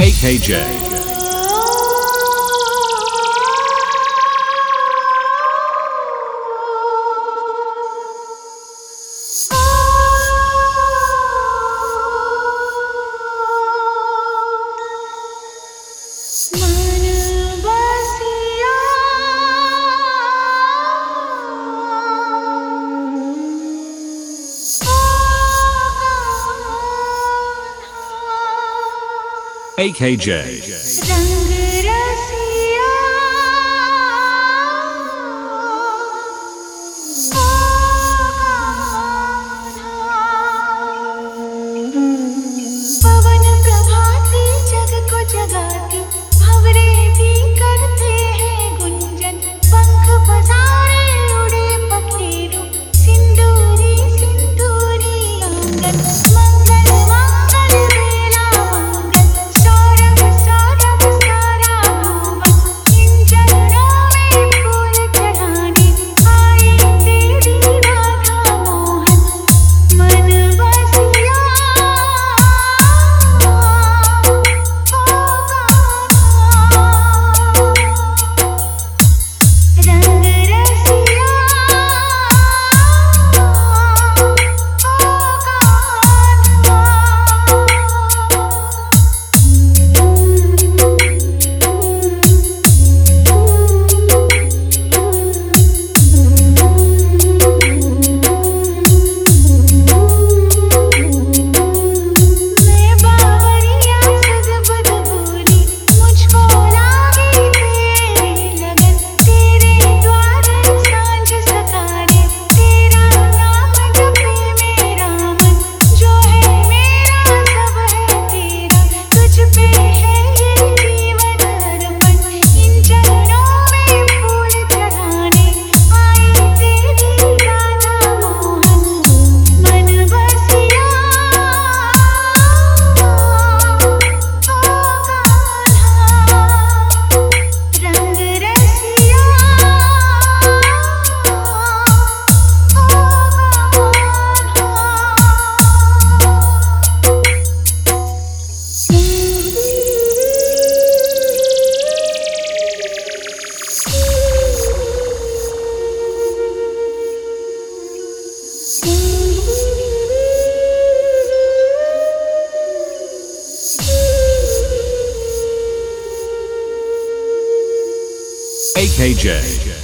AKJ. AKJ. पवन प्रभाती जग को जगाती भंवरे भी करते हैं गुंजन पंख पसारे उड़े पखेरु सिंदूरी सिंदूरी आंगन मंगल मंगल बेला मंगल सौरभ सौरभ सारा भुवन इन चरणों में फूल चढ़ाने आई तेरी राधा मोहन मन बसिया AKJ.